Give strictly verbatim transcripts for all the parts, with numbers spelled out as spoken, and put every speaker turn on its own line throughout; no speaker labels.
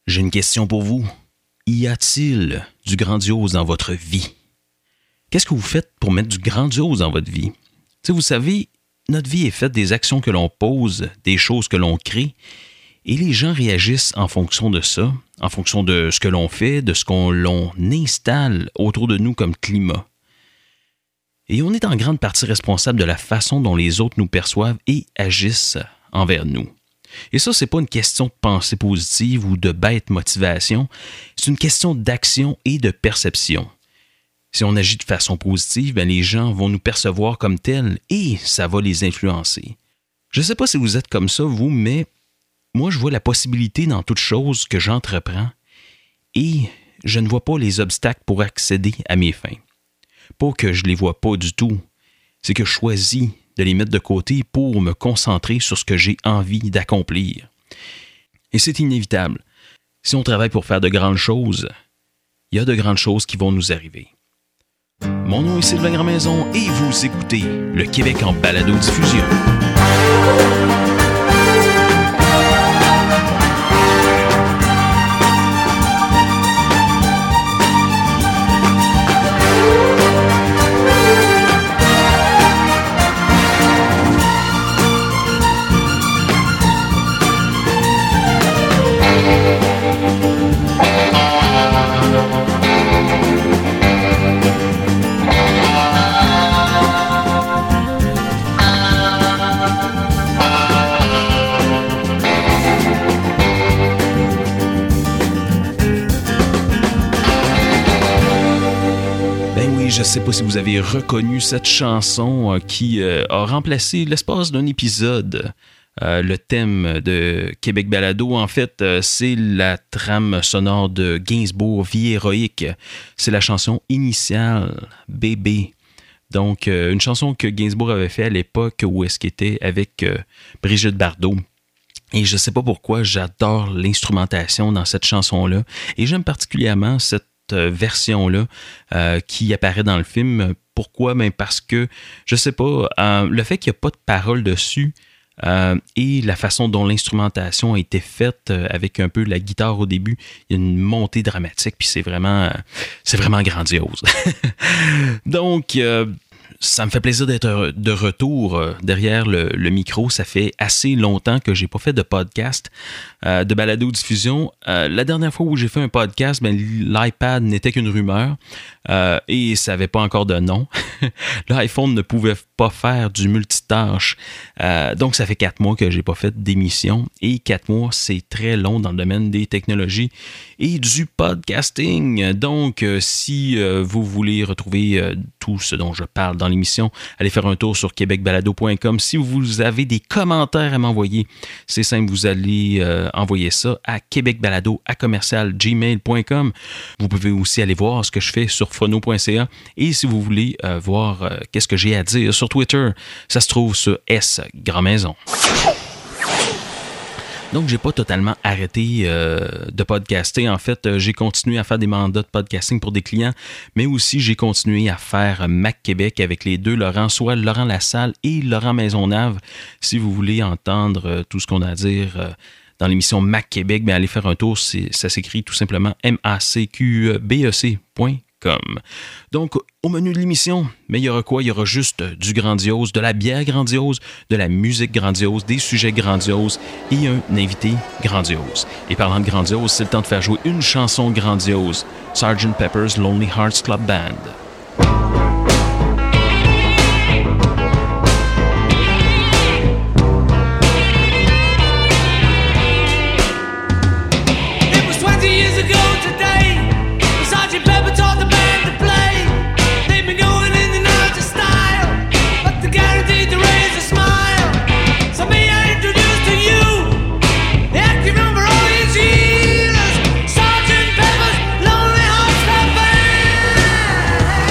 J'ai une question pour vous. Y a-t-il du grandiose dans votre vie? Qu'est-ce que vous faites pour mettre du grandiose dans votre vie? T'sais, vous savez, notre vie est faite des actions que l'on pose, des choses que l'on crée, et les gens réagissent en fonction de ça, en fonction de ce que l'on fait, de ce qu'on l'on installe autour de nous comme climat. Et on est en grande partie responsable de la façon dont les autres nous perçoivent et agissent envers nous. Et ça, c'est pas une question de pensée positive ou de bête motivation, c'est une question d'action et de perception. Si on agit de façon positive, bien, les gens vont nous percevoir comme tels et ça va les influencer. Je ne sais pas si vous êtes comme ça, vous, mais moi, je vois la possibilité dans toute chose que j'entreprends et je ne vois pas les obstacles pour accéder à mes fins. Pas que je ne les vois pas du tout, c'est que je choisis de les mettre de côté pour me concentrer sur ce que j'ai envie d'accomplir. Et c'est inévitable. Si on travaille pour faire de grandes choses, il y a de grandes choses qui vont nous arriver. Mon nom est Sylvain Grandmaison et vous écoutez le Québec en balado-diffusion. Je ne sais pas si vous avez reconnu cette chanson euh, qui euh, a remplacé l'espace d'un épisode. Euh, le thème de Québec Balado, en fait, euh, c'est la trame sonore de Gainsbourg, Vie héroïque. C'est la chanson initiale, Bébé. Donc, euh, une chanson que Gainsbourg avait fait à l'époque où est-ce qu'il était avec euh, Brigitte Bardot. Et je ne sais pas pourquoi, j'adore l'instrumentation dans cette chanson-là. Et j'aime particulièrement cette version-là euh, qui apparaît dans le film. Pourquoi? Ben parce que, je sais pas, euh, le fait qu'il n'y a pas de paroles dessus euh, et la façon dont l'instrumentation a été faite euh, avec un peu la guitare au début, il y a une montée dramatique, puis c'est vraiment, euh, c'est vraiment grandiose. Donc, euh, ça me fait plaisir d'être de retour derrière le, le micro. Ça fait assez longtemps que j'ai pas fait de podcast, euh, de balado-diffusion. Euh, la dernière fois où j'ai fait un podcast, ben, l'iPad n'était qu'une rumeur euh, et ça n'avait pas encore de nom. L'iPhone ne pouvait pas faire du multitâche. Euh, donc, ça fait quatre mois que j'ai pas fait d'émission et quatre mois, c'est très long dans le domaine des technologies et du podcasting. Donc, euh, si euh, vous voulez retrouver euh, tout ce dont je parle dans l'émission, allez faire un tour sur québec balado point com. Si vous avez des commentaires à m'envoyer, c'est simple, vous allez euh, envoyer ça à québecbalado à commercial gmail point com. Vous pouvez aussi aller voir ce que je fais sur phono point c a et si vous voulez euh, voir euh, qu'est-ce que j'ai à dire sur Twitter, ça se trouve sur S Grandmaison. Donc, j'ai pas totalement arrêté euh, de podcaster. En fait, euh, j'ai continué à faire des mandats de podcasting pour des clients, mais aussi j'ai continué à faire Mac Québec avec les deux Laurent, soit Laurent Lassalle et Laurent Maisonneuve. Si vous voulez entendre euh, tout ce qu'on a à dire euh, dans l'émission Mac Québec, bien, allez faire un tour. C'est, ça s'écrit tout simplement M A C Q B E C point com. Donc, au menu de l'émission, mais il y aura quoi? Il y aura juste du grandiose, de la bière grandiose, de la musique grandiose, des sujets grandioses et un invité grandiose. Et parlant de grandiose, c'est le temps de faire jouer une chanson grandiose, sergeant Pepper's Lonely Hearts Club Band.
Sergeant Pepper's Lonely Hearts Club Band.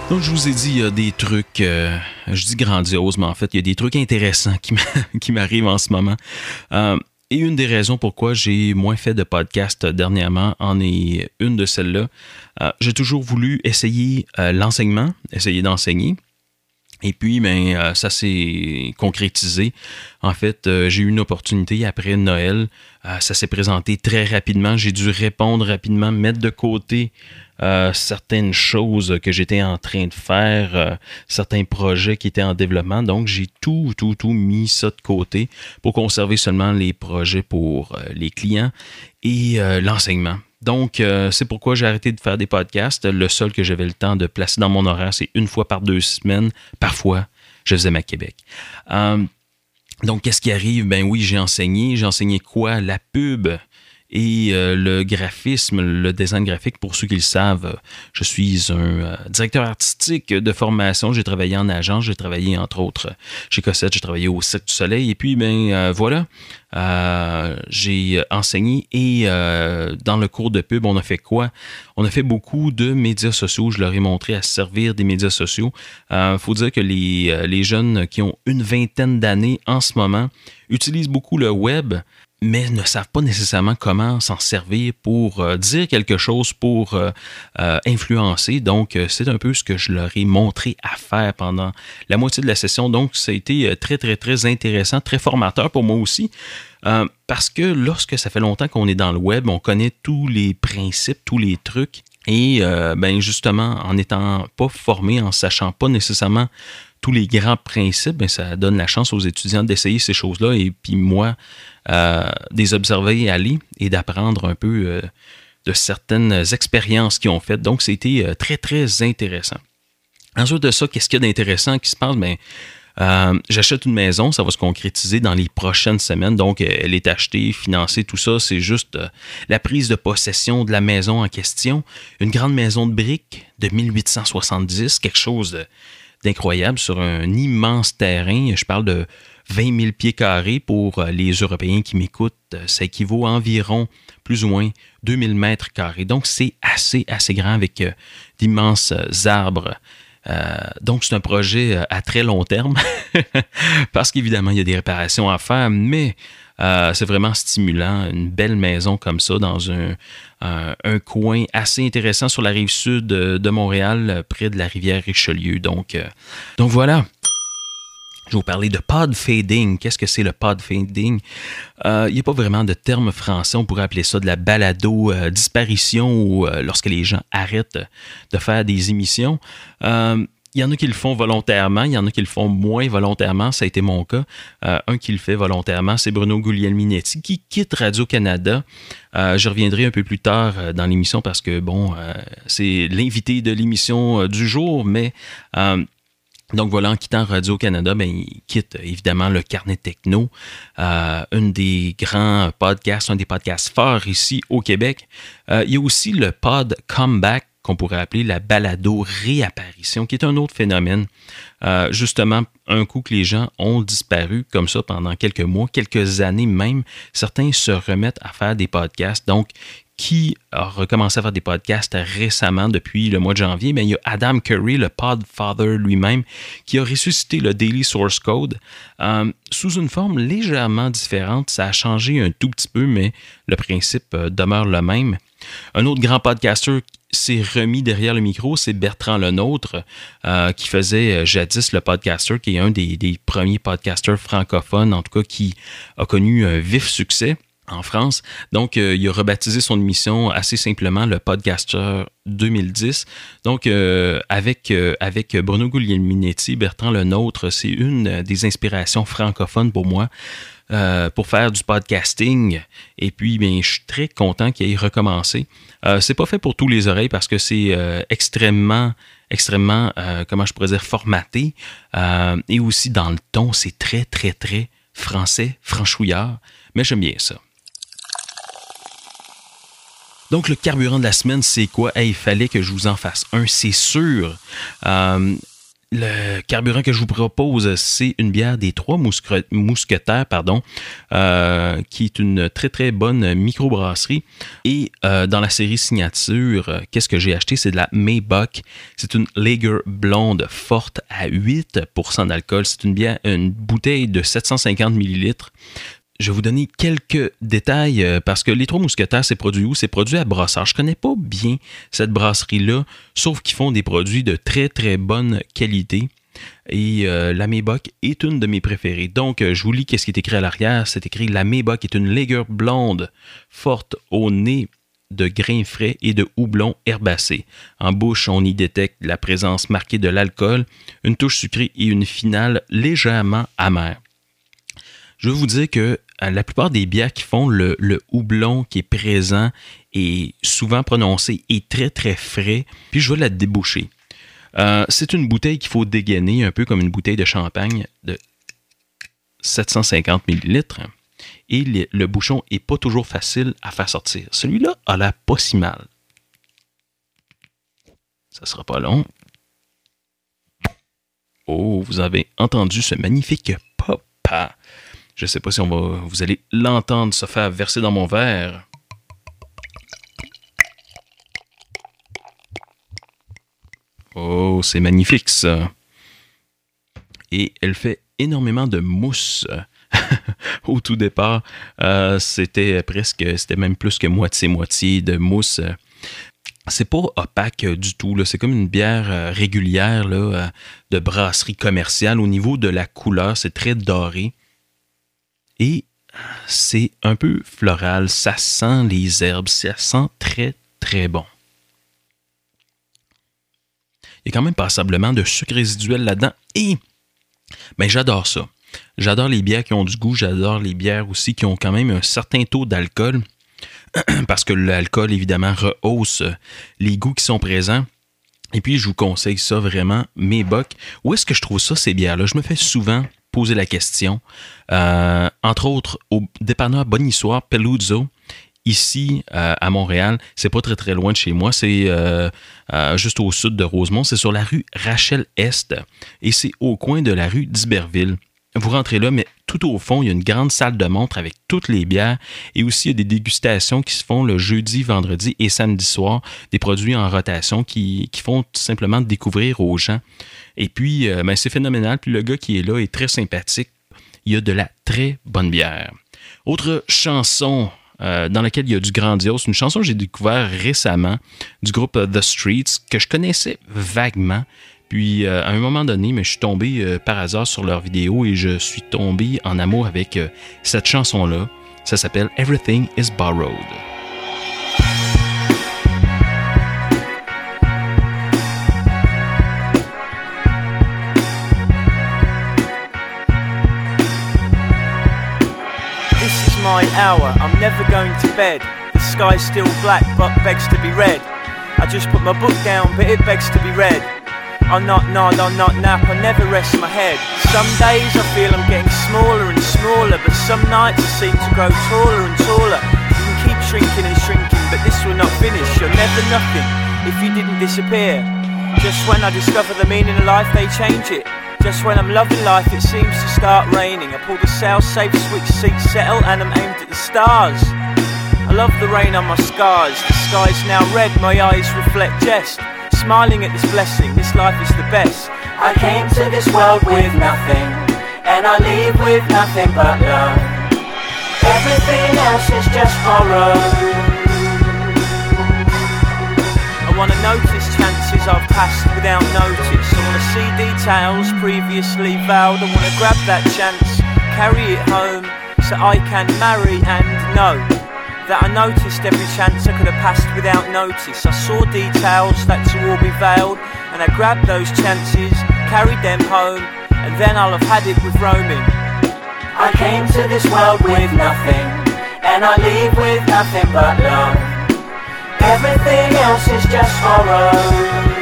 Donc, je vous ai dit, il y a des trucs, euh, je dis grandioses, mais en fait, il y a des trucs intéressants qui, qui m'arrivent en ce moment. Euh, et une des raisons pourquoi j'ai moins fait de podcast dernièrement en est une de celles-là. Euh, j'ai toujours voulu essayer euh, l'enseignement, essayer d'enseigner. Et puis, ben, euh, ça s'est concrétisé. En fait, euh, j'ai eu une opportunité après Noël. Euh, ça s'est présenté très rapidement. J'ai dû répondre rapidement, mettre de côté euh, certaines choses que j'étais en train de faire, euh, certains projets qui étaient en développement. Donc, j'ai tout, tout, tout mis ça de côté pour conserver seulement les projets pour euh, les clients et euh, l'enseignement. Donc, euh, c'est pourquoi j'ai arrêté de faire des podcasts. Le seul que j'avais le temps de placer dans mon horaire, c'est une fois par deux semaines. Parfois, je faisais ma Québec. Euh, donc, qu'est-ce qui arrive? Ben oui, j'ai enseigné. J'ai enseigné quoi? La pub et euh, le graphisme, le design graphique. Pour ceux qui le savent, je suis un euh, directeur artistique de formation. J'ai travaillé en agence. J'ai travaillé, entre autres, chez Cossette. J'ai travaillé au Cirque du Soleil. Et puis, ben euh, voilà. Euh, j'ai enseigné et euh, dans le cours de pub, on a fait quoi? On a fait beaucoup de médias sociaux. Je leur ai montré à se servir des médias sociaux. Il euh, faut dire que les, les jeunes qui ont une vingtaine d'années en ce moment utilisent beaucoup le web, mais ne savent pas nécessairement comment s'en servir pour euh, dire quelque chose, pour euh, euh, influencer. Donc, euh, c'est un peu ce que je leur ai montré à faire pendant la moitié de la session. Donc, ça a été très, très, très intéressant, très formateur pour moi aussi. Euh, parce que lorsque ça fait longtemps qu'on est dans le web, on connaît tous les principes, tous les trucs. Et euh, ben justement, en n'étant pas formé, en sachant pas nécessairement tous les grands principes, ben ça donne la chance aux étudiants d'essayer ces choses-là et puis moi, euh, des observer aller et d'apprendre un peu euh, de certaines expériences qu'ils ont faites. Donc, c'était euh, très, très intéressant. Ensuite de ça, qu'est-ce qu'il y a d'intéressant qui se passe? Ben, Euh, j'achète une maison, ça va se concrétiser dans les prochaines semaines. Donc, elle est achetée, financée, tout ça. C'est juste euh, la prise de possession de la maison en question. Une grande maison de briques de mille huit cent soixante-dix, quelque chose de, d'incroyable sur un immense terrain. Je parle de vingt mille pieds carrés pour les Européens qui m'écoutent. Ça équivaut à environ plus ou moins deux mille mètres carrés. Donc, c'est assez, assez grand avec euh, d'immenses arbres. Euh, donc, c'est un projet à très long terme parce qu'évidemment, il y a des réparations à faire, mais euh, c'est vraiment stimulant. Une belle maison comme ça dans un, un, un coin assez intéressant sur la rive sud de, de Montréal, près de la rivière Richelieu. Donc, euh, donc voilà. Je vais vous parler de pod fading. Qu'est-ce que c'est le pod fading? Euh, il n'y a pas vraiment de terme français. On pourrait appeler ça de la balado-disparition euh, ou euh, lorsque les gens arrêtent de faire des émissions. Euh, il y en a qui le font volontairement, il y en a qui le font moins volontairement. Ça a été mon cas. Euh, un qui le fait volontairement, c'est Bruno Guglielminetti qui quitte Radio-Canada. Euh, je reviendrai un peu plus tard dans l'émission parce que, bon, euh, c'est l'invité de l'émission du jour, mais... Euh, Donc voilà, en quittant Radio-Canada, ben, il quitte évidemment le Carnet Techno, euh, un des grands podcasts, un des podcasts forts ici au Québec. Euh, il y a aussi le pod comeback, qu'on pourrait appeler la balado-réapparition, qui est un autre phénomène. Euh, justement, un coup que les gens ont disparu comme ça pendant quelques mois, quelques années même, certains se remettent à faire des podcasts. Donc, qui a recommencé à faire des podcasts récemment depuis le mois de janvier? Bien, il y a Adam Curry, le Podfather lui-même, qui a ressuscité le Daily Source Code euh, sous une forme légèrement différente. Ça a changé un tout petit peu, mais le principe euh, demeure le même. Un autre grand podcaster s'est remis derrière le micro, c'est Bertrand Lenôtre, euh, qui faisait euh, jadis le podcaster, qui est un des, des premiers podcasters francophones, en tout cas, qui a connu un vif succès en France. Donc, euh, il a rebaptisé son émission assez simplement le Podcaster deux mille dix. Donc, euh, avec, euh, avec Bruno Guglielminetti, Bertrand Lenôtre, c'est une des inspirations francophones pour moi euh, pour faire du podcasting. Et puis, bien, je suis très content qu'il ait recommencé. Euh, c'est pas fait pour tous les oreilles parce que c'est euh, extrêmement extrêmement, euh, comment je pourrais dire, formaté. Euh, et aussi dans le ton, c'est très, très, très français, franchouillard. Mais j'aime bien ça. Donc, le carburant de la semaine, c'est quoi? Hey, il fallait que je vous en fasse un, c'est sûr. Euh, le carburant que je vous propose, c'est une bière des Trois Mousque- Mousquetaires, pardon, euh, qui est une très très bonne microbrasserie. Et euh, dans la série signature, euh, qu'est-ce que j'ai acheté? C'est de la Maybach. C'est une Lager blonde forte à huit pour cent d'alcool. C'est une bière, une bouteille de sept cent cinquante millilitres. Je vais vous donner quelques détails euh, parce que les Trois Mousquetaires, c'est produit où? C'est produit à Brossard. Je ne connais pas bien cette brasserie-là, sauf qu'ils font des produits de très, très bonne qualité. Et euh, la Maybach est une de mes préférées. Donc, euh, je vous lis ce qui est écrit à l'arrière. C'est écrit « La Maybach est une Lager blonde, forte au nez de grains frais et de houblon herbacé. En bouche, on y détecte la présence marquée de l'alcool, une touche sucrée et une finale légèrement amère. » Je veux vous dire que la plupart des bières qui font le, le houblon qui est présent et souvent prononcé est très très frais, puis je vais la déboucher. Euh, c'est une bouteille qu'il faut dégainer, un peu comme une bouteille de champagne de sept cent cinquante millilitres, et le, le bouchon n'est pas toujours facile à faire sortir. Celui-là a l'air pas si mal. Ça sera pas long. Oh, vous avez entendu ce magnifique pop-up. Je ne sais pas si on va, vous allez l'entendre se faire verser dans mon verre. Oh, c'est magnifique ça. Et elle fait énormément de mousse. Au tout départ, euh, c'était presque, c'était même plus que moitié-moitié de mousse. C'est pas opaque du tout, là. C'est comme une bière régulière là, de brasserie commerciale. Au niveau de la couleur, c'est très doré. Et c'est un peu floral, ça sent les herbes, ça sent très, très bon. Il y a quand même passablement de sucre résiduel là-dedans et ben, j'adore ça. J'adore les bières qui ont du goût, j'adore les bières aussi qui ont quand même un certain taux d'alcool parce que l'alcool, évidemment, rehausse les goûts qui sont présents. Et puis, je vous conseille ça vraiment, Maybach. Où est-ce que je trouve ça, ces bières-là? Je me fais souvent poser la question. Euh, entre autres, au dépanneur Bonissoire, Peluzzo, ici euh, à Montréal, c'est pas très très loin de chez moi, c'est euh, euh, juste au sud de Rosemont, c'est sur la rue Rachel-Est et c'est au coin de la rue d'Iberville. Vous rentrez là, mais tout au fond, il y a une grande salle de montre avec toutes les bières et aussi il y a des dégustations qui se font le jeudi, vendredi et samedi soir, des produits en rotation qui, qui font tout simplement découvrir aux gens. Et puis, euh, ben, c'est phénoménal. Puis le gars qui est là est très sympathique. Il y a de la très bonne bière. Autre chanson euh, dans laquelle il y a du grandiose, une chanson que j'ai découvert récemment du groupe The Streets que je connaissais vaguement. Puis, euh, à un moment donné, mais je suis tombé euh, par hasard sur leur vidéo et je suis tombé en amour avec euh, cette chanson-là. Ça s'appelle « Everything is Borrowed ».
This is my hour, I'm never going to bed. The sky's still black but begs to be read. I just put my book down but it begs to be read. I'll not nod, I'll not nap, I never rest my head. Some days I feel I'm getting smaller and smaller, but some nights I seem to grow taller and taller. You can keep shrinking and shrinking, but this will not finish. You're never nothing if you didn't disappear. Just when I discover the meaning of life, they change it. Just when I'm loving life, it seems to start raining. I pull the sail safe, switch seats, settle, and I'm aimed at the stars. I love the rain on my scars. The sky's now red, my eyes reflect jest. Smiling at this blessing, this life is the best. I came to this world with nothing, and I leave with nothing but love. Everything else is just borrowed. I wanna notice chances I've passed without notice. I wanna see details previously vowed. I wanna grab that chance, carry it home, so I can marry and know that I noticed every chance I could have passed without notice. I saw details that to all be veiled, and I grabbed those chances, carried them home, and then I'll have had it with roaming. I came to this world with nothing, and I leave with nothing but love. Everything else is just borrowed.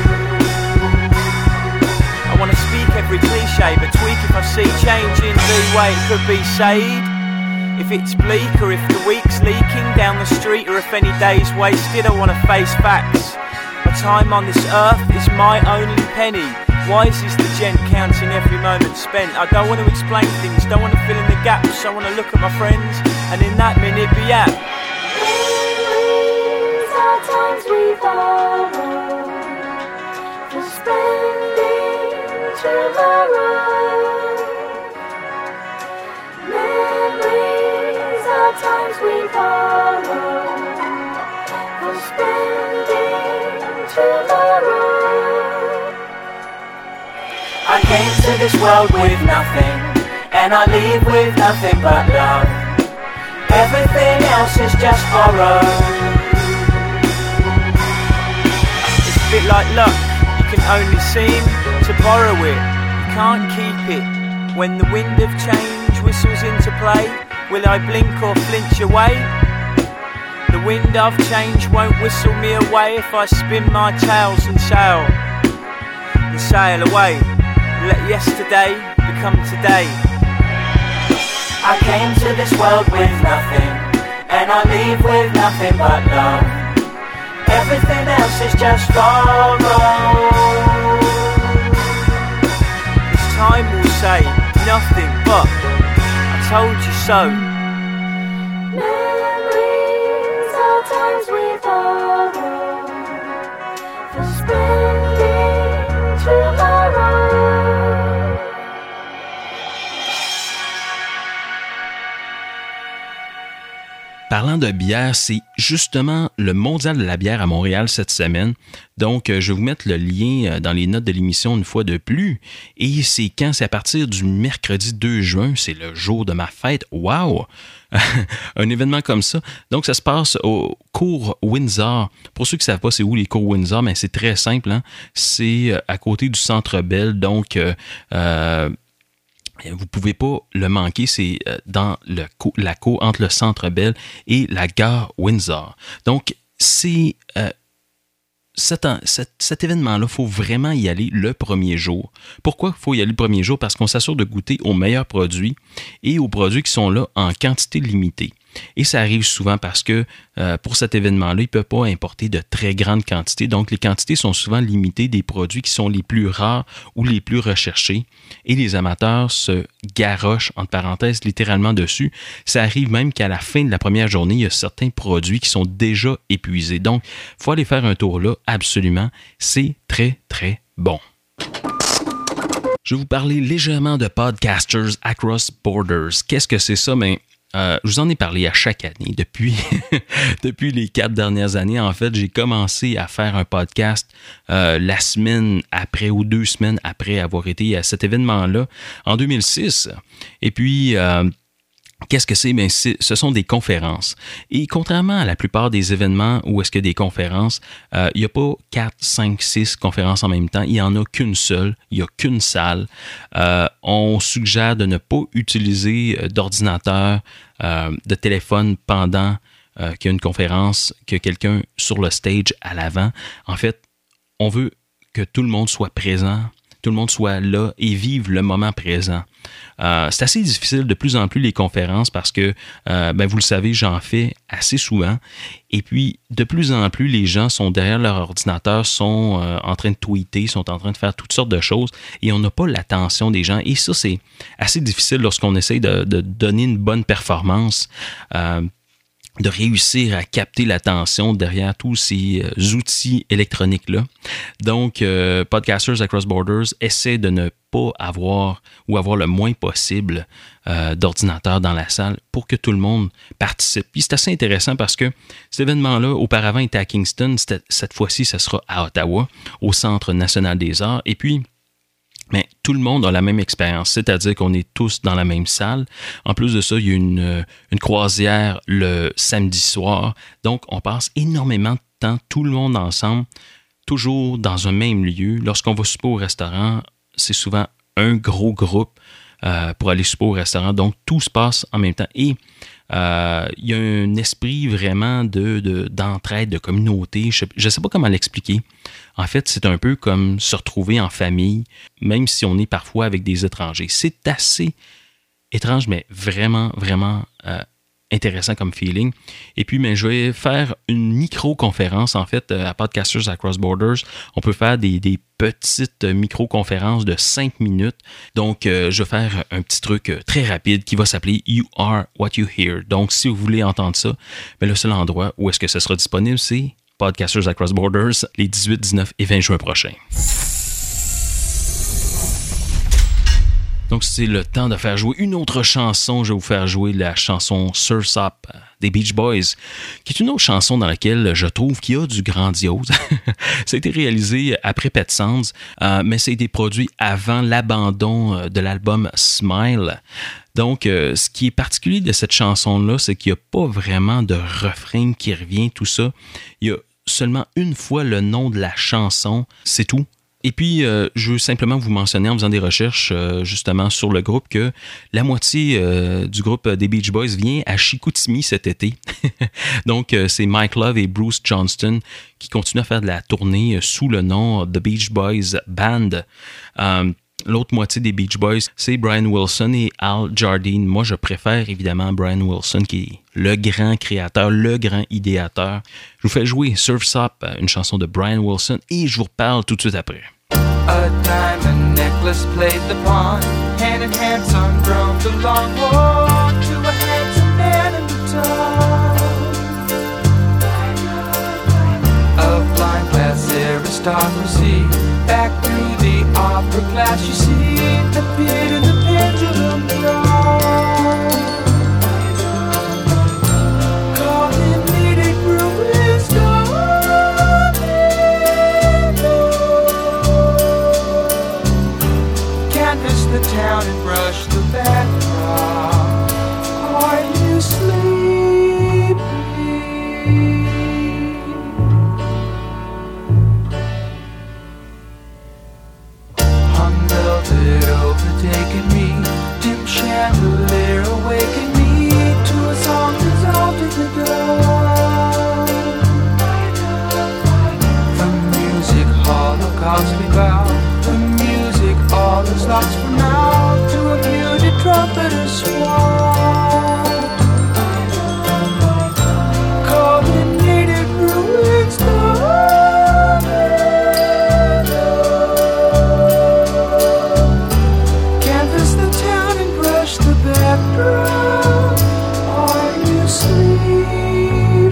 I wanna speak every cliche, but tweak if I see change in the way it could be said. If it's bleak or if the week's leaking down the street or if any day's wasted, I want to face facts. My time on this earth is my only penny. Wise is the gent counting every moment spent. I don't want to explain things, don't want to fill in the gaps. I want to look at my friends and in that minute be at.
Memories are times we borrow for spending tomorrow. Memories are times we borrow for spending tomorrow.
I came to this world with nothing, and I leave with nothing but love. Everything else is just borrowed. It's a bit like luck, you can only seem to borrow it. You can't keep it. When the wind of change whistles into play, will I blink or flinch away? The wind of change won't whistle me away if I spin my tales and sail, and sail away. Let yesterday become today. I came to this world with nothing, and I leave with nothing but love. Everything else is just borrowed. This time will say nothing but I told you so.
Memories are times we borrow for spending tomorrow.
Parlant de bière, c'est justement le mondial de la bière à Montréal cette semaine. Donc, je vais vous mettre le lien dans les notes de l'émission une fois de plus. Et c'est quand? C'est à partir du mercredi deux juin. C'est le jour de ma fête. Wow! Un événement comme ça. Donc, ça se passe au cours Windsor. Pour ceux qui ne savent pas c'est où les cours Windsor, mais c'est très simple. Hein? C'est à côté du Centre Bell. Donc, euh, vous ne pouvez pas le manquer, c'est dans le, la cour entre le Centre Bell et la gare Windsor. Donc, c'est euh, cet, cet, cet événement-là, il faut vraiment y aller le premier jour. Pourquoi il faut y aller le premier jour? Parce qu'on s'assure de goûter aux meilleurs produits et aux produits qui sont là en quantité limitée. Et ça arrive souvent parce que euh, pour cet événement-là, ils ne peuvent pas importer de très grandes quantités. Donc, les quantités sont souvent limitées des produits qui sont les plus rares ou les plus recherchés. Et les amateurs se garochent, entre parenthèses, littéralement dessus. Ça arrive même qu'à la fin de la première journée, il y a certains produits qui sont déjà épuisés. Donc, il faut aller faire un tour là, absolument. C'est très, très bon. Je vais vous parler légèrement de Podcasters Across Borders. Qu'est-ce que c'est ça? Ben, Euh, je vous en ai parlé à chaque année. Depuis, depuis les quatre dernières années, en fait, j'ai commencé à faire un podcast euh, la semaine après ou deux semaines après avoir été à cet événement-là en deux mille six. Et puis, euh, qu'est-ce que c'est? Bien, c'est? Ce sont des conférences. Et contrairement à la plupart des événements où est-ce qu'il y a des conférences, euh, il n'y a pas quatre, cinq, six conférences en même temps. Il n'y en a qu'une seule. Il n'y a qu'une salle. Euh, on suggère de ne pas utiliser d'ordinateur, euh, de téléphone pendant euh, qu'il y a une conférence, qu'il y a quelqu'un sur le stage à l'avant. En fait, on veut que tout le monde soit présent, tout le monde soit là et vive le moment présent. Euh, c'est assez difficile de plus en plus les conférences parce que, euh, ben vous le savez, j'en fais assez souvent. Et puis, de plus en plus, les gens sont derrière leur ordinateur, sont euh, en train de tweeter, sont en train de faire toutes sortes de choses et on n'a pas l'attention des gens. Et ça, c'est assez difficile lorsqu'on essaye de, de donner une bonne performance. Euh, de réussir à capter l'attention derrière tous ces euh, outils électroniques-là. Donc, euh, Podcasters Across Borders essaie de ne pas avoir ou avoir le moins possible euh, d'ordinateurs dans la salle pour que tout le monde participe. Puis c'est assez intéressant parce que cet événement-là, auparavant, était à Kingston. Cette fois-ci, ça sera à Ottawa, au Centre national des arts. Et puis, mais tout le monde a la même expérience, c'est-à-dire qu'on est tous dans la même salle. En plus de ça, il y a une, une croisière le samedi soir. Donc, on passe énormément de temps, tout le monde ensemble, toujours dans un même lieu. Lorsqu'on va souper au restaurant, c'est souvent un gros groupe euh, pour aller souper au restaurant. Donc, tout se passe en même temps. Et euh, il y a un esprit vraiment de, de, d'entraide, de communauté. Je ne sais pas comment l'expliquer. En fait, c'est un peu comme se retrouver en famille, même si on est parfois avec des étrangers. C'est assez étrange, mais vraiment, vraiment euh, intéressant comme feeling. Et puis, ben, je vais faire une micro-conférence. En fait, à Podcasters Across Borders, on peut faire des, des petites micro-conférences de cinq minutes. Donc, euh, je vais faire un petit truc très rapide qui va s'appeler « You are what you hear ». Donc, si vous voulez entendre ça, ben, le seul endroit où est-ce que ce sera disponible, c'est Podcasters Across Borders les dix-huit, dix-neuf et vingt juin prochains. Donc, c'est le temps de faire jouer une autre chanson. Je vais vous faire jouer la chanson Surf's Up des Beach Boys, qui est une autre chanson dans laquelle je trouve qu'il y a du grandiose. Ça a été réalisé après Pet Sounds, euh, mais ça a été produit avant l'abandon de l'album Smile. Donc, euh, ce qui est particulier de cette chanson-là, c'est qu'il n'y a pas vraiment de refrain qui revient, tout ça. Il y a seulement une fois le nom de la chanson, c'est tout. Et puis, euh, je veux simplement vous mentionner en faisant des recherches euh, justement sur le groupe que la moitié euh, du groupe des Beach Boys vient à Chicoutimi cet été. Donc, euh, c'est Mike Love et Bruce Johnston qui continuent à faire de la tournée sous le nom The Beach Boys Band. Euh, L'autre moitié des Beach Boys, c'est Brian Wilson et Al Jardine. Moi, je préfère évidemment Brian Wilson, qui est le grand créateur, le grand idéateur. Je vous fais jouer Surf's Up, une chanson de Brian Wilson, et je vous reparle tout de suite après.
A diamond necklace played the pawn, hand in hand son drove the long walk to a handsome man in the town. A blind glass aristocracy, back through the opera glass you see, appeared in the pendulum drawn. Called him needed ruins gone and gone. Canvass the town and brush the backdrop. Are you sleeping? Hung velvet overtaken me, dim chandelier awakened me to a song dissolved in the dawn. The music holocaust we bow, the music all is lost for now, to a muted trumpeter swan. Called him needed ruins gone and gone. Canvass the town and brush the background. Are you sleeping,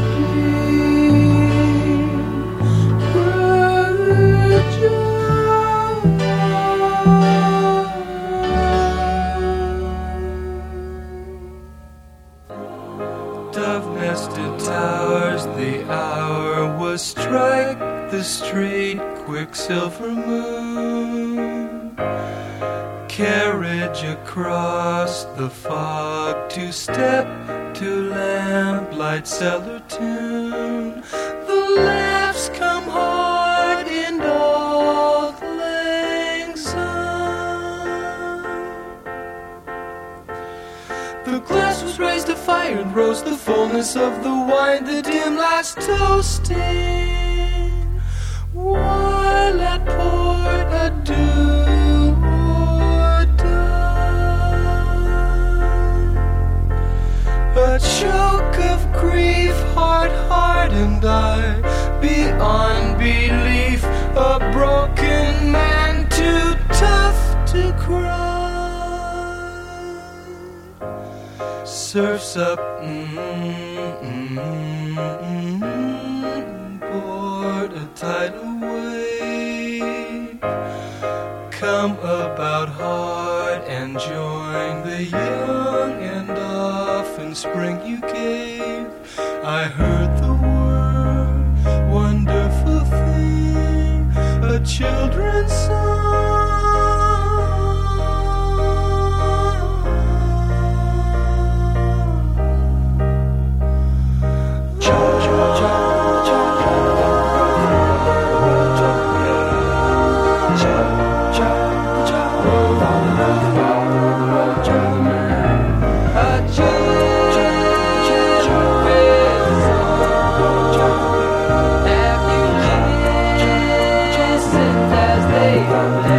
Dove-nested towers, the hour was strike the straight quicksilver moon. Carriage across the fog, to step to lamplight cellar tune. The laughs come hard in Auld Lang Syne. The glass was raised to fire and rose the fullness of the wine, the dim last toasting, while at port adieu or die. A choke of grief, heart hardened I, beyond belief, a broken man too tough to cry. Surf's up, mm-hmm, board a tidal wave. Come about hard and join the young, and often spring you gave. I heard the word, wonderful thing, a children's song. Have you listened as they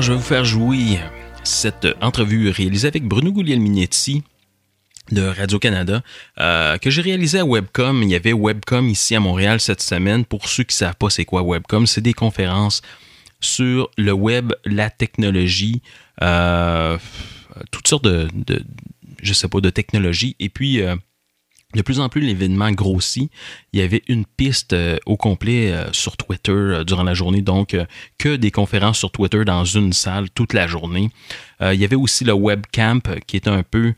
je vais vous faire jouer cette entrevue réalisée avec Bruno Guglielminetti de Radio-Canada, euh, que j'ai réalisé à Webcom. Il y avait Webcom ici à Montréal cette semaine. Pour ceux qui ne savent pas c'est quoi Webcom, c'est des conférences sur le web, la technologie, euh, toutes sortes de, de, je sais pas, de technologies. Et puis, euh, de plus en plus, l'événement grossit. Il y avait une piste euh, au complet euh, sur Twitter euh, durant la journée, donc euh, que des conférences sur Twitter dans une salle toute la journée. Euh, il y avait aussi le Webcamp qui est un peu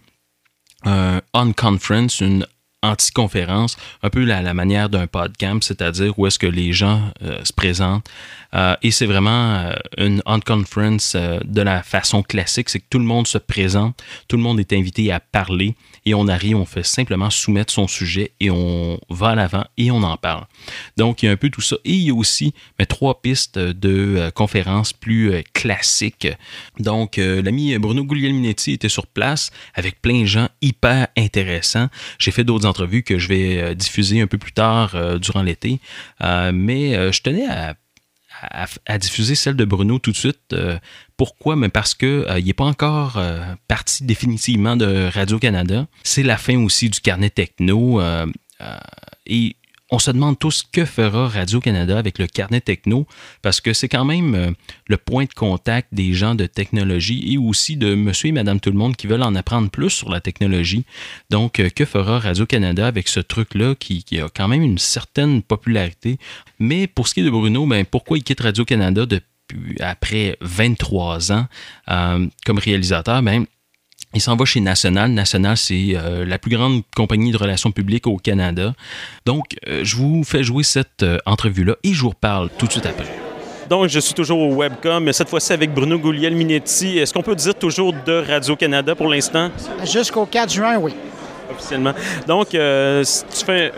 un on-conference, une anti-conférence, un peu la, la manière d'un podcamp, c'est-à-dire où est-ce que les gens euh, se présentent. Euh, et c'est vraiment euh, une on-conference euh, de la façon classique, c'est que tout le monde se présente, tout le monde est invité à parler et on arrive, on fait simplement soumettre son sujet et on va à l'avant et on en parle. Donc, il y a un peu tout ça. Et il y a aussi mais, trois pistes de euh, conférences plus euh, classiques. Donc, euh, l'ami Bruno Guglielminetti était sur place avec plein de gens hyper intéressants. J'ai fait d'autres entrevues que je vais euh, diffuser un peu plus tard euh, durant l'été. Euh, mais euh, je tenais à À, à diffuser celle de Bruno tout de suite. Euh, pourquoi? Mais parce qu'il euh, n'est pas encore euh, parti définitivement de Radio-Canada. C'est la fin aussi du carnet techno. Euh, euh, et on se demande tous que fera Radio-Canada avec le carnet techno, parce que c'est quand même euh, le point de contact des gens de technologie et aussi de monsieur et madame tout le monde qui veulent en apprendre plus sur la technologie. Donc, euh, que fera Radio-Canada avec ce truc-là qui, qui a quand même une certaine popularité? Mais pour ce qui est de Bruno, ben, pourquoi il quitte Radio-Canada depuis, après vingt-trois ans euh, comme réalisateur? Ben, il s'en va chez National. National, c'est euh, la plus grande compagnie de relations publiques au Canada. Donc, euh, je vous fais jouer cette euh, entrevue-là et je vous reparle tout de suite après. Donc, je suis toujours au Webcom, mais cette fois-ci avec Bruno Guglielminetti. Est-ce qu'on peut dire toujours de Radio-Canada pour l'instant?
Jusqu'au quatre juin, oui.
Officiellement. Donc, euh, si tu fais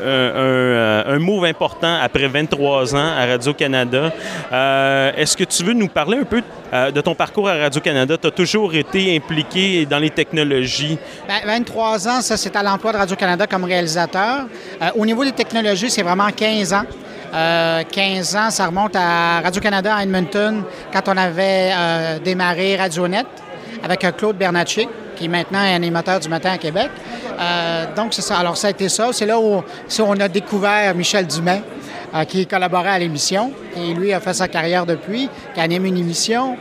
un, un, un move important après vingt-trois ans à Radio-Canada, euh, est-ce que tu veux nous parler un peu euh, de ton parcours à Radio-Canada? Tu as toujours été impliqué dans les technologies.
Ben, vingt-trois ans, ça, c'est à l'emploi de Radio-Canada comme réalisateur. Euh, au niveau des technologies, c'est vraiment quinze ans. Euh, quinze ans, ça remonte à Radio-Canada à Edmonton, quand on avait euh, démarré RadioNet avec Claude Bernatchez, qui maintenant est animateur du matin à Québec. Euh, donc, c'est ça. Alors, ça a été ça. C'est là où, où on a découvert Michel Dumais, euh, qui collaborait à l'émission. Et lui a fait sa carrière depuis, qui anime une émission.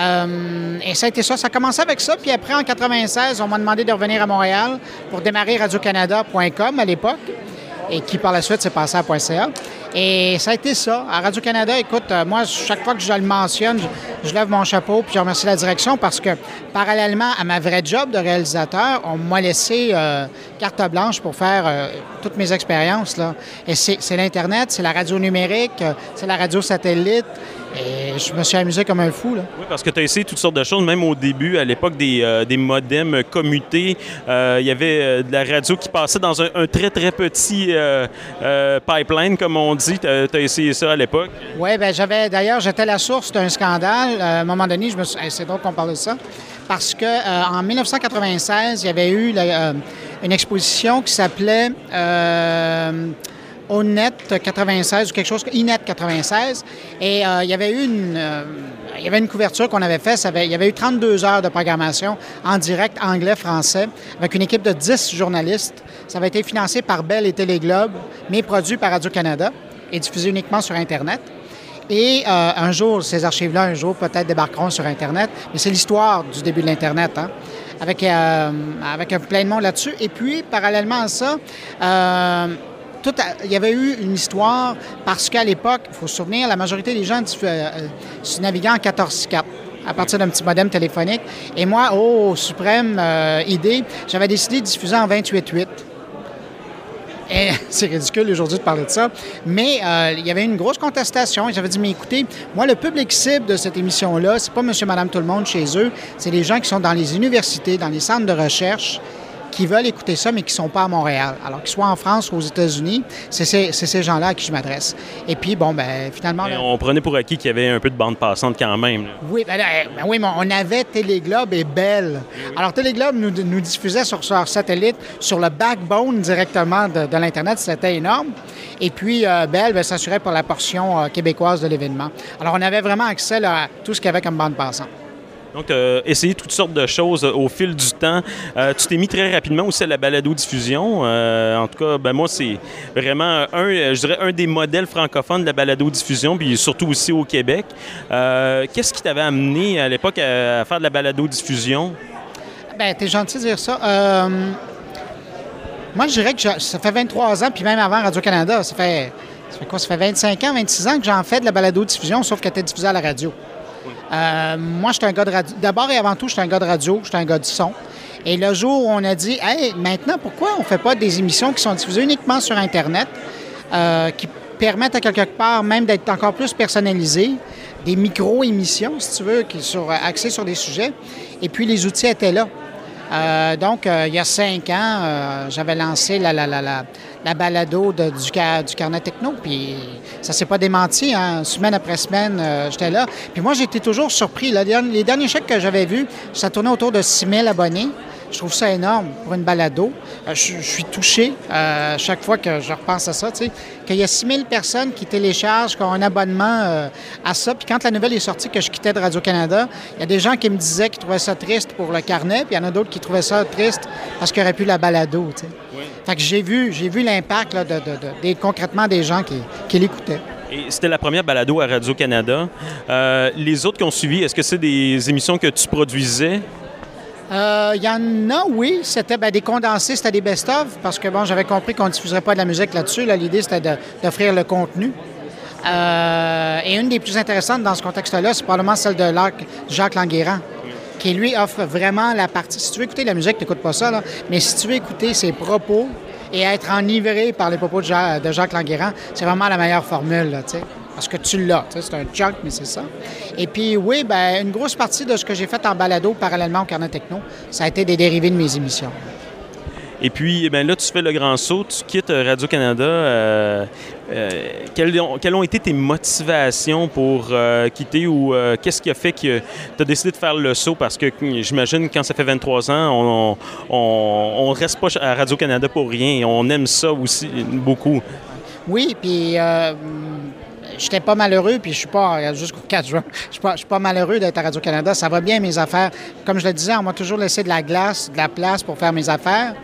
Euh, et ça a été ça. Ça a commencé avec ça. Puis après, en quatre-vingt-seize, on m'a demandé de revenir à Montréal pour démarrer radio canada point com à l'époque, et qui, par la suite, s'est passé à .ca. Et ça a été ça. À Radio-Canada, écoute, euh, moi, chaque fois que je le mentionne, je, je lève mon chapeau puis je remercie la direction parce que, parallèlement à ma vraie job de réalisateur, on m'a laissé euh, carte blanche pour faire euh, toutes mes expériences, là. Et c'est, c'est l'Internet, c'est la radio numérique, euh, c'est la radio satellite. Et je me suis amusé comme un fou, là.
Oui, parce que tu as essayé toutes sortes de choses, même au début, à l'époque des, euh, des modems commutés. Euh, il y avait euh, de la radio qui passait dans un, un très, très petit euh, euh, pipeline, comme on dit. Tu as essayé ça à l'époque?
Oui, bien, j'avais, d'ailleurs, j'étais la source d'un scandale. À un moment donné, je me suis... Hey, c'est drôle qu'on parle de ça. Parce que euh, en dix-neuf cent quatre-vingt-seize, il y avait eu la, euh, une exposition qui s'appelait... Euh, Onet quatre-vingt-seize ou quelque chose, Inet quatre-vingt-seize. Et euh, il y avait eu une, euh, il y avait une couverture qu'on avait faite. Il y avait eu trente-deux heures de programmation en direct anglais-français avec une équipe de dix journalistes. Ça avait été financé par Bell et Téléglobe, mais produit par Radio-Canada et diffusé uniquement sur Internet. Et euh, un jour, ces archives-là, un jour, peut-être débarqueront sur Internet. Mais c'est l'histoire du début de l'Internet, hein? Avec, euh, avec un plein de monde là-dessus. Et puis, parallèlement à ça, euh, Tout à, il y avait eu une histoire parce qu'à l'époque, il faut se souvenir, la majorité des gens euh, se naviguaient en quatorze quatre à partir d'un petit modem téléphonique. Et moi, oh, suprême euh, idée, j'avais décidé de diffuser en vingt-huit huit. Et c'est ridicule aujourd'hui de parler de ça, mais euh, il y avait une grosse contestation et j'avais dit, mais écoutez, moi, le public cible de cette émission-là, c'est pas monsieur, madame, tout le monde chez eux, c'est les gens qui sont dans les universités, dans les centres de recherche, qui veulent écouter ça, mais qui ne sont pas à Montréal. Alors qu'ils soient en France ou aux États-Unis, c'est ces, c'est ces gens-là à qui je m'adresse. Et puis, bon, ben finalement...
Là, on prenait pour acquis qu'il y avait un peu de bande passante quand même. Là.
Oui, ben, ben oui, mais on avait Téléglobe et Bell. Oui. Alors, Téléglobe nous, nous diffusait sur leur satellite, sur le backbone directement de, de l'Internet. C'était énorme. Et puis, euh, Bell ben, s'assurait pour la portion euh, québécoise de l'événement. Alors, on avait vraiment accès là, à tout ce qu'il y avait comme bande passante.
Donc, tu as essayé toutes sortes de choses au fil du temps. Euh, tu t'es mis très rapidement aussi à la balado-diffusion. Euh, en tout cas, ben moi, c'est vraiment un, je dirais, un des modèles francophones de la balado-diffusion, puis surtout aussi au Québec. Euh, qu'est-ce qui t'avait amené à l'époque à, à faire de la balado-diffusion?
Bien, t'es gentil de dire ça. Euh, moi, je dirais que je, ça fait vingt-trois ans, puis même avant Radio-Canada, ça fait, ça fait quoi? Ça fait vingt-cinq ans, vingt-six ans que j'en fais de la balado-diffusion, sauf qu'elle était diffusée à la radio. Euh, moi, je suis un gars de radio. D'abord et avant tout, je suis un gars de radio, je suis un gars de son. Et le jour où on a dit, hey, maintenant, pourquoi on ne fait pas des émissions qui sont diffusées uniquement sur Internet, euh, qui permettent à quelque part même d'être encore plus personnalisées, des micro-émissions, si tu veux, qui sont axées sur des sujets. Et puis, les outils étaient là. Euh, donc, euh, il y a cinq ans, euh, j'avais lancé la, la, la, la, la balado de, du, du Carnet Techno, puis ça ne s'est pas démenti. Hein. Semaine après semaine, euh, j'étais là. Puis moi, j'étais toujours surpris. Là, les derniers chèques que j'avais vus, ça tournait autour de six mille abonnés. Je trouve ça énorme pour une balado. Euh, je, je suis touché euh, chaque fois que je repense à ça, tu sais, qu'il y a six mille personnes qui téléchargent, qui ont un abonnement euh, à ça. Puis quand la nouvelle est sortie que je quittais de Radio-Canada, il y a des gens qui me disaient qu'ils trouvaient ça triste pour le carnet, puis il y en a d'autres qui trouvaient ça triste parce qu'il n'y aurait plus la balado, tu sais. Oui. Fait que j'ai vu, j'ai vu l'impact là, de, de, de, de, concrètement des gens qui, qui l'écoutaient.
Et c'était la première balado à Radio-Canada. Euh, les autres qui ont suivi, est-ce que c'est des émissions que tu produisais?
Il euh, y en a, oui. C'était ben, des condensés, c'était des best-of, parce que bon, j'avais compris qu'on ne diffuserait pas de la musique là-dessus. Là, l'idée, c'était de, d'offrir le contenu. Euh, et une des plus intéressantes dans ce contexte-là, c'est probablement celle de Jacques Languérand, qui, lui, offre vraiment la partie... Si tu veux écouter la musique, tu n'écoutes pas ça, là, mais si tu veux écouter ses propos et être enivré par les propos de Jacques, de Jacques Languérand, c'est vraiment la meilleure formule, là, tu sais. Parce que tu l'as, tu sais, c'est un junk, mais c'est ça. Et puis, oui, ben, une grosse partie de ce que j'ai fait en balado parallèlement au Carnet Techno, ça a été des dérivés de mes émissions.
Et puis, ben là, tu fais le grand saut, tu quittes Radio-Canada. Euh, euh, quelles, ont, quelles ont été tes motivations pour euh, quitter ou euh, qu'est-ce qui a fait que tu as décidé de faire le saut? Parce que j'imagine quand ça fait vingt-trois ans, on ne reste pas à Radio-Canada pour rien et on aime ça aussi beaucoup.
Oui, puis... Euh, J'étais pas malheureux, puis je suis pas, jusqu'au quatre juin, je suis pas, je suis pas malheureux d'être à Radio-Canada. Ça va bien, mes affaires. Comme je le disais, on m'a toujours laissé de la glace, de la place pour faire mes affaires.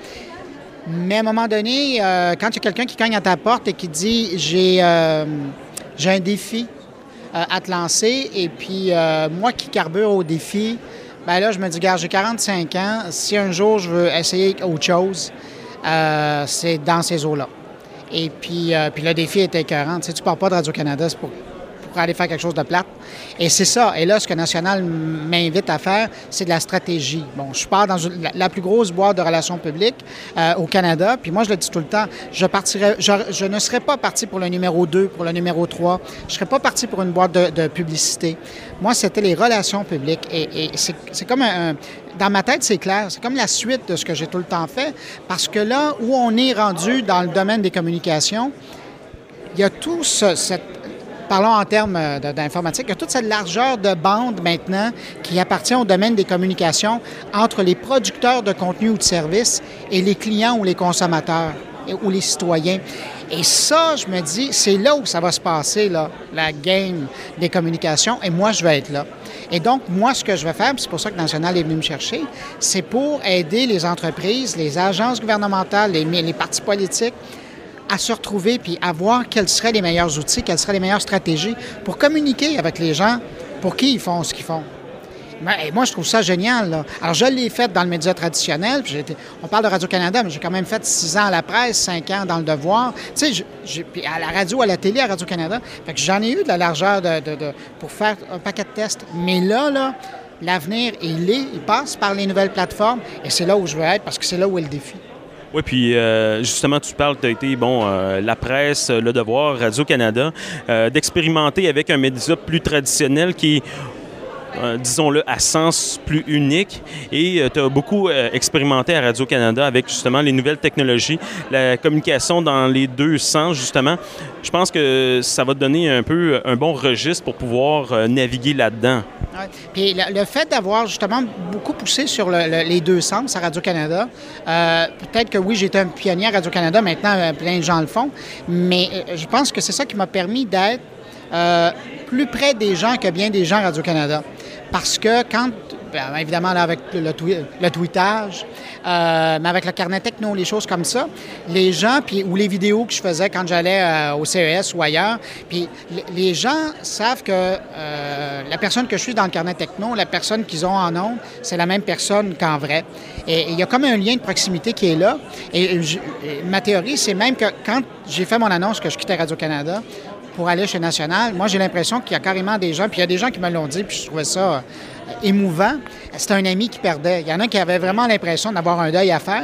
Mais à un moment donné, euh, quand il y a quelqu'un qui cogne à ta porte et qui dit « j'ai euh, j'ai un défi euh, à te lancer », et puis euh, moi qui carbure au défi, ben là, je me dis « Regarde, j'ai quarante-cinq ans, si un jour je veux essayer autre chose, euh, c'est dans ces eaux-là. » Et puis, euh, puis le défi était écœurant. Tu sais, tu ne pars pas de Radio-Canada, c'est pour, pour aller faire quelque chose de plate. Et c'est ça. Et là, ce que National m'invite à faire, c'est de la stratégie. Bon, je pars dans une, la, la plus grosse boîte de relations publiques euh, au Canada. Puis moi, je le dis tout le temps, je, partirais, je, je ne serais pas parti pour le numéro deux, pour le numéro trois. Je ne serais pas parti pour une boîte de, de publicité. Moi, c'était les relations publiques. Et, et c'est, c'est comme un... un Dans ma tête, c'est clair. C'est comme la suite de ce que j'ai tout le temps fait. Parce que là où on est rendu dans le domaine des communications, il y a tout ce, cette... Parlons en termes d'informatique. Il y a toute cette largeur de bande maintenant qui appartient au domaine des communications entre les producteurs de contenu ou de services et les clients ou les consommateurs ou les citoyens. Et ça, je me dis, c'est là où ça va se passer, là, la game des communications. Et moi, je vais être là. Et donc, moi, ce que je vais faire, puis c'est pour ça que National est venu me chercher, c'est pour aider les entreprises, les agences gouvernementales, les, les partis politiques à se retrouver puis à voir quels seraient les meilleurs outils, quelles seraient les meilleures stratégies pour communiquer avec les gens pour qui ils font ce qu'ils font. Et moi, je trouve ça génial, là. Alors, je l'ai fait dans le média traditionnel. Puis j'ai été, on parle de Radio-Canada, mais j'ai quand même fait six ans à la presse, cinq ans dans le Devoir. Tu sais, j'ai, puis à la radio, à la télé, à Radio-Canada. Fait que j'en ai eu de la largeur de, de, de, pour faire un paquet de tests. Mais là, là, l'avenir, il est, il passe par les nouvelles plateformes. Et c'est là où je veux être, parce que c'est là où est le défi.
Oui, puis euh, justement, tu parles, tu as été, bon, euh, la presse, Le Devoir, Radio-Canada, euh, d'expérimenter avec un média plus traditionnel qui est, euh, disons-le, à sens plus unique. Et euh, tu as beaucoup euh, expérimenté à Radio-Canada avec justement les nouvelles technologies, la communication dans les deux sens, justement. Je pense que ça va te donner un peu un bon registre pour pouvoir euh, naviguer là-dedans.
Oui. Puis le, le fait d'avoir justement beaucoup poussé sur le, le, les deux sens à Radio-Canada, euh, peut-être que oui, j'ai été un pionnier à Radio-Canada, maintenant euh, plein de gens le font, mais euh, je pense que c'est ça qui m'a permis d'être euh, plus près des gens que bien des gens à Radio-Canada. Parce que quand bien, évidemment, là, avec le, twi- le tweetage, euh, mais avec le carnet techno, les choses comme ça, les gens, puis ou les vidéos que je faisais quand j'allais euh, au C E S ou ailleurs, puis l- les gens savent que euh, la personne que je suis dans le carnet techno, la personne qu'ils ont en ondes, c'est la même personne qu'en vrai. Et il y a comme un lien de proximité qui est là. Et, et, je- et ma théorie, c'est même que quand j'ai fait mon annonce que je quittais Radio-Canada pour aller chez National, moi, j'ai l'impression qu'il y a carrément des gens, puis il y a des gens qui me l'ont dit, puis je trouvais ça euh, émouvant. C'était un ami qui perdait. Il y en a qui avaient vraiment l'impression d'avoir un deuil à faire.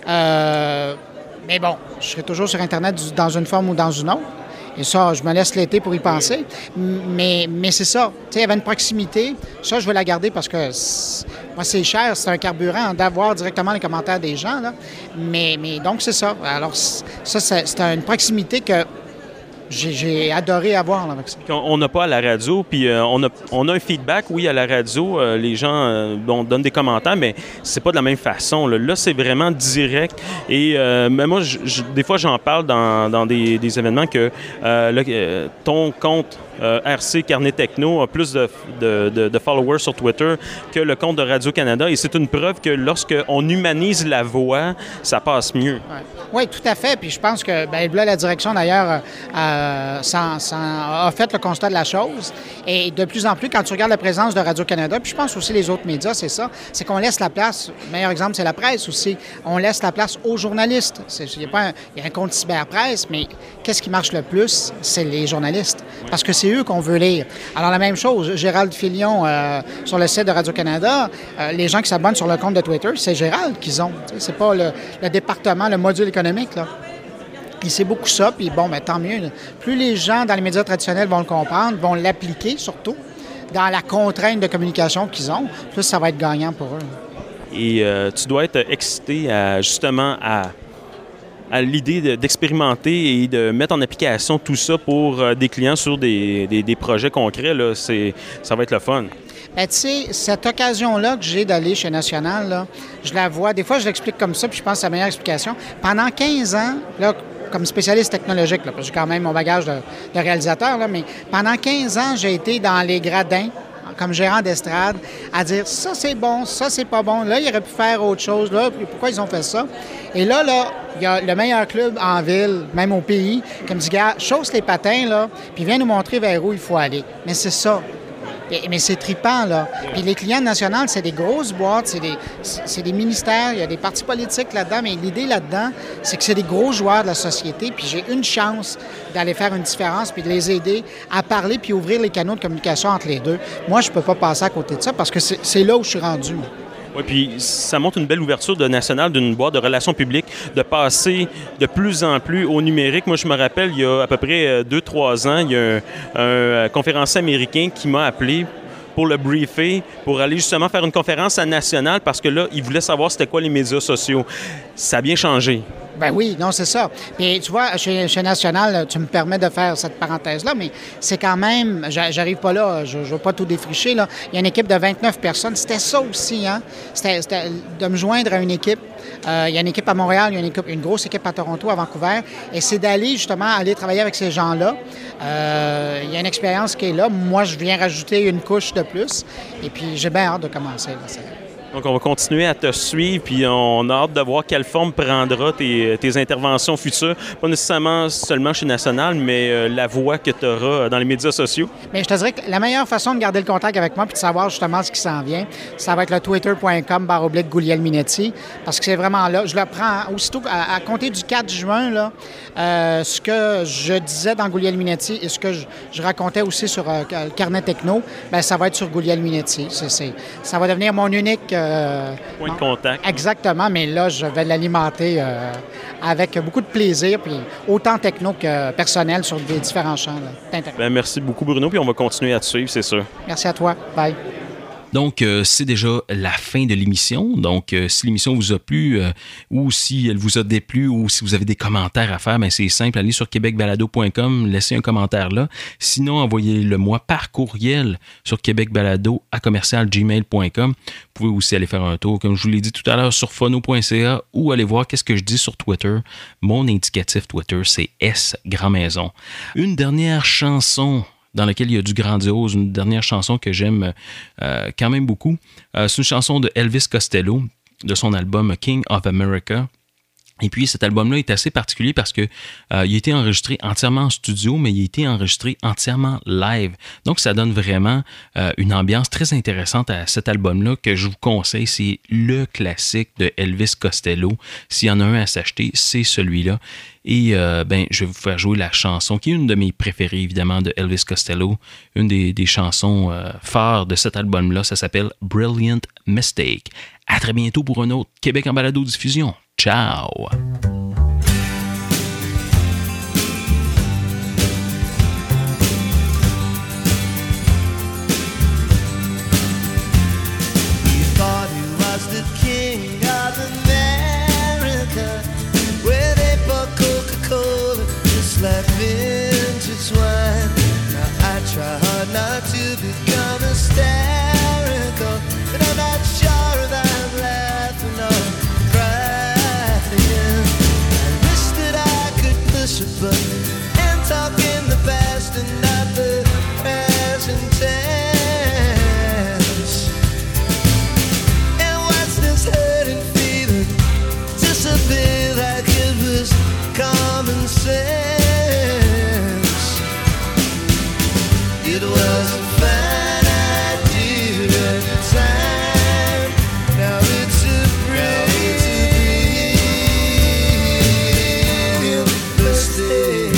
Euh, mais bon, je serai toujours sur Internet du- dans une forme ou dans une autre. Et ça, je me laisse l'été pour y penser. Mais, mais c'est ça. Tu sais, il y avait une proximité. Ça, je veux la garder parce que c'est- moi, c'est cher. C'est un carburant d'avoir directement les commentaires des gens. Là. Mais, mais donc, c'est ça. Alors, c'est- ça, c'est, c'est une proximité que j'ai, j'ai adoré avoir là, avec ça.
On n'a pas à la radio, puis euh, on, a, on a un feedback, oui, à la radio. Euh, les gens euh, bon, donnent des commentaires, mais c'est pas de la même façon. Là, là c'est vraiment direct. Et euh, mais moi, je, je, des fois, j'en parle dans, dans des, des événements que euh, là, euh, ton compte euh, R C Carnet Techno a plus de, de, de, de followers sur Twitter que le compte de Radio-Canada. Et c'est une preuve que lorsqu'on humanise la voix, ça passe mieux.
Ouais. Oui, tout à fait. Puis je pense que ben, là, la direction, d'ailleurs, euh, s'en- s'en a fait le constat de la chose. Et de plus en plus, quand tu regardes la présence de Radio-Canada, puis je pense aussi les autres médias, c'est ça, c'est qu'on laisse la place, le meilleur exemple, c'est la presse aussi, on laisse la place aux journalistes. Il y a pas un, il y a un compte cyberpresse, mais qu'est-ce qui marche le plus? C'est les journalistes. Parce que c'est eux qu'on veut lire. Alors, la même chose, Gérald Filion, euh, sur le site de Radio-Canada, euh, les gens qui s'abonnent sur le compte de Twitter, c'est Gérald qu'ils ont. Tu sais, c'est pas le, le département, le module économique, là. Et c'est beaucoup ça, puis bon, ben, tant mieux. Là. Plus les gens dans les médias traditionnels vont le comprendre, vont l'appliquer surtout dans la contrainte de communication qu'ils ont, plus ça va être gagnant pour eux.
Et euh, tu dois être excité à, justement à, à l'idée de, d'expérimenter et de mettre en application tout ça pour euh, des clients sur des, des, des projets concrets. Là, c'est, ça va être le fun.
Ben, tu sais, cette occasion-là que j'ai d'aller chez National, là, je la vois, des fois je l'explique comme ça, puis je pense que c'est la meilleure explication. Pendant quinze ans, là, comme spécialiste technologique, là, parce que j'ai quand même mon bagage de, de réalisateur, là, mais pendant quinze ans, j'ai été dans les gradins, comme gérant d'estrade, à dire ça c'est bon, ça c'est pas bon, là il aurait pu faire autre chose, là pourquoi ils ont fait ça? Et là, là, il y a le meilleur club en ville, même au pays, qui me dit, gars, chausse les patins, là, puis viens nous montrer vers où il faut aller. Mais c'est ça. Et- Mais c'est trippant, là. Puis les clients nationaux, c'est des grosses boîtes, c'est des, c'est c'est des ministères, il y a des partis politiques là-dedans, mais l'idée là-dedans, c'est que c'est des gros joueurs de la société, puis j'ai une chance d'aller faire une différence, puis de les aider à parler, puis ouvrir les canaux de communication entre les deux. Moi, je peux pas passer à côté de ça, parce que c'est c'est là où je suis rendu. moi.
Oui, puis ça montre une belle ouverture de National, d'une boîte de relations publiques, de passer de plus en plus au numérique. Moi, je me rappelle, il y a à peu près deux trois ans, il y a un, un conférencier américain qui m'a appelé pour le briefer, pour aller justement faire une conférence à National, parce que là, il voulait savoir c'était quoi les médias sociaux. Ça a bien changé.
Ben oui, non, c'est ça. Puis tu vois, chez, chez National, tu me permets de faire cette parenthèse-là, mais c'est quand même, j'a- j'arrive pas là, je ne veux pas tout défricher, là. Il y a une équipe de vingt-neuf personnes. C'était ça aussi, hein? C'était, c'était de me joindre à une équipe. Euh, il y a une équipe à Montréal, il y a une, équipe, une grosse équipe à Toronto, à Vancouver. Et c'est d'aller justement aller travailler avec ces gens-là. Euh, il y a une expérience qui est là. Moi, je viens rajouter une couche de plus. Et puis, j'ai bien hâte de commencer. Là. C'est-
Donc, on va continuer à te suivre, puis on a hâte de voir quelle forme prendra tes, tes interventions futures. Pas nécessairement seulement chez National, mais euh, la voix que tu auras dans les médias sociaux.
Mais je te dirais que la meilleure façon de garder le contact avec moi puis de savoir justement ce qui s'en vient, ça va être le twitter point com barre oblique Guglielminetti, parce que c'est vraiment là. Je le prends aussitôt à, à compter du quatre juin, là, euh, ce que je disais dans Guglielminetti et ce que je, je racontais aussi sur euh, le carnet techno, ben ça va être sur Guglielminetti. C'est, c'est, ça va devenir mon unique... euh,
Point de contact.
Exactement, mais là, je vais l'alimenter euh, avec beaucoup de plaisir, puis autant techno que personnel sur des différents champs. Là. C'est intéressant.
Ben, merci beaucoup, Bruno, puis on va continuer à te suivre, c'est sûr.
Merci à toi. Bye.
Donc, euh, c'est déjà la fin de l'émission. Donc, euh, si l'émission vous a plu euh, ou si elle vous a déplu ou si vous avez des commentaires à faire, ben c'est simple, allez sur québec balado point com, laissez un commentaire là. Sinon, envoyez-le moi par courriel sur québecbalado à commercial gmail point com. Vous pouvez aussi aller faire un tour, comme je vous l'ai dit tout à l'heure, sur phono point c a ou aller voir qu'est-ce que je dis sur Twitter. Mon indicatif Twitter, c'est S Grand Maison. Une dernière chanson dans lequel il y a du grandiose, une dernière chanson que j'aime euh, quand même beaucoup. Euh, c'est une chanson de Elvis Costello, de son album King of America. Et puis cet album-là est assez particulier parce que euh, il a été enregistré entièrement en studio, mais il a été enregistré entièrement live. Donc ça donne vraiment euh, une ambiance très intéressante à cet album-là que je vous conseille. C'est le classique de Elvis Costello. S'il y en a un à s'acheter, c'est celui-là. Et euh, ben, je vais vous faire jouer la chanson qui est une de mes préférées, évidemment, de Elvis Costello. Une des, des chansons euh, phares de cet album-là. Ça s'appelle Brilliant Mistake. À très bientôt pour un autre Québec en balado-diffusion. Ciao!
He thought he was the king of America, where they bought Coca-Cola just like vintage wine. Now I try hard not to become hysterical, but I'm not sure if I'm laughing or crying. I wish that I could push a button and talk in the past and not the present tense. And watch this hurting feeling disappear like it was common sense. It was a fine idea at the time. Now it's a brilliant mistake.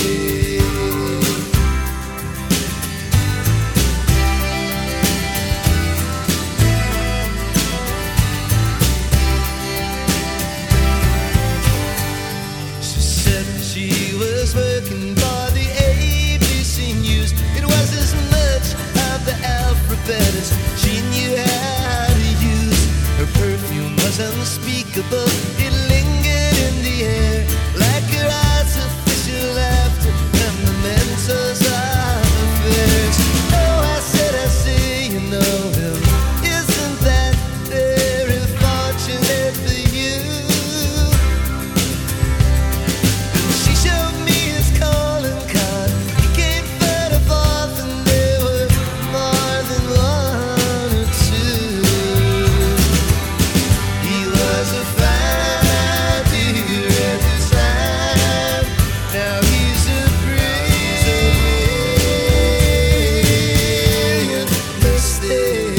She said she was working for the A B C News. It was as much of the alphabet as she knew how to use. Her perfume was unspeakable. It lingered in the air like her artificial laughter and the mementos of affairs. Oh, I said, I say, you know him. Isn't that very fortunate for you? She showed me his calling card. He came third or fourth, and there were more than one or two. He was a fine deer at the time. Now he's a brilliant mistake.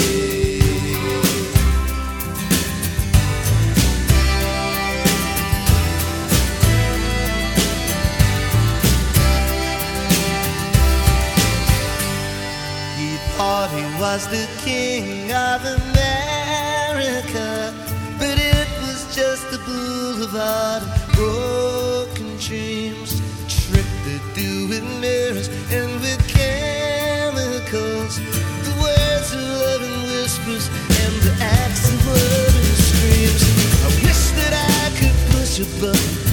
He thought he was the king of America, but it was just a boulevard of broken dreams. A trick they do with mirrors and with chemicals. The words of love and whispers and the acts of blood and screams. I wish that I could push a button